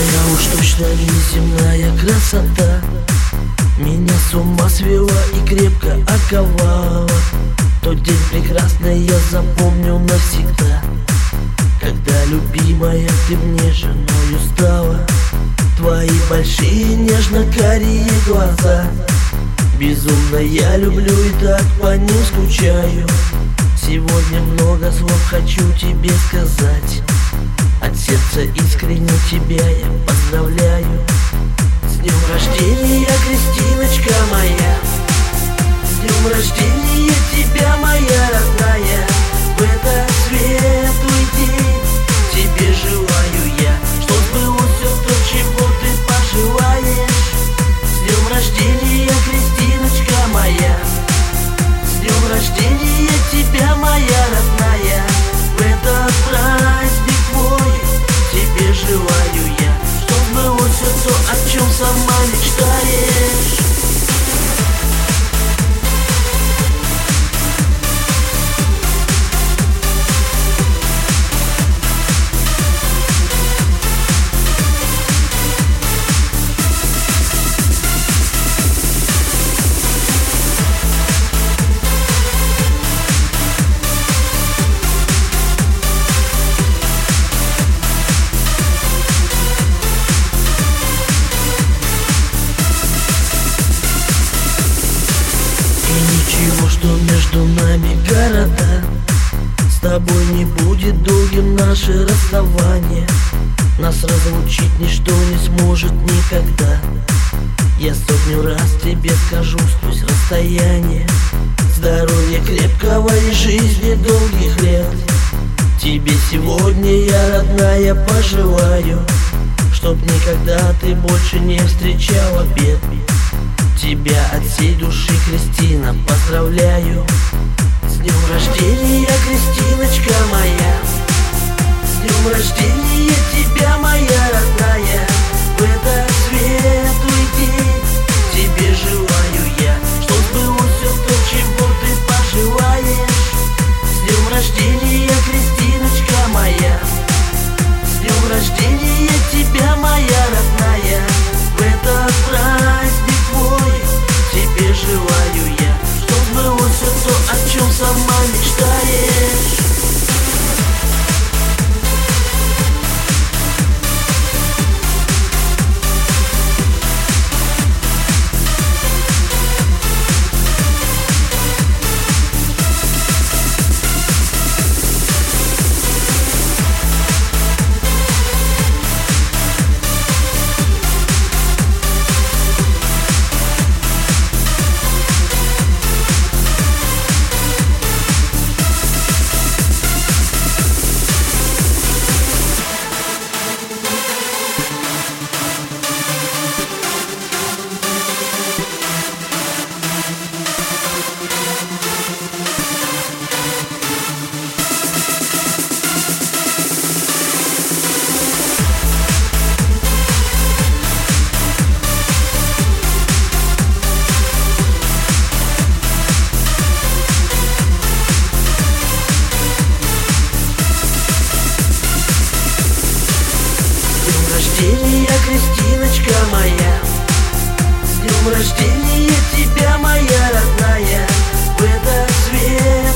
Твоя уж точно неземная красота меня с ума свела и крепко оковала. Тот день прекрасный я запомню навсегда, когда, любимая, ты мне женою стала. Твои большие нежно-карие глаза безумно я люблю и так по ним скучаю. Сегодня много слов хочу тебе сказать. От сердца искренне тебя я поздравляю. С днем рождения, Кристиночка моя! С днем рождения тебя, моя родная! В этот светлый день тебе желаю я, чтоб сбылось все то, чего ты пожелаешь. С днем рождения, Кристиночка моя! С днем рождения тебя, моя родная! В этот праздник твой тебе желаю я, чтоб сбылось все то, о чем сама мечтаешь. Ничего, что между нами города, с тобой не будет долгим наше расставание. Нас разлучить ничто не сможет никогда. Я сотню раз тебе скажу сквозь расстояние: здоровья крепкого и жизни долгих лет. Тебе сегодня я, родная, пожелаю, чтоб никогда ты больше не встречала бед. Тебя от всей души, Кристина, поздравляю. С днем рождения, Кристиночка моя! С днем рождения тебя, моя родная! В этот светлый день тебе желаю я, чтоб сбылось все то, чего ты пожелаешь. С днем рождения, Кристиночка моя! С днем рождения тебя, моя родная! В этот праздник твой тебе желаю я, чтоб сбылось все то, о чем сама мечтаешь. Кристиночка моя! С днем рождения тебя, моя родная! В этот свет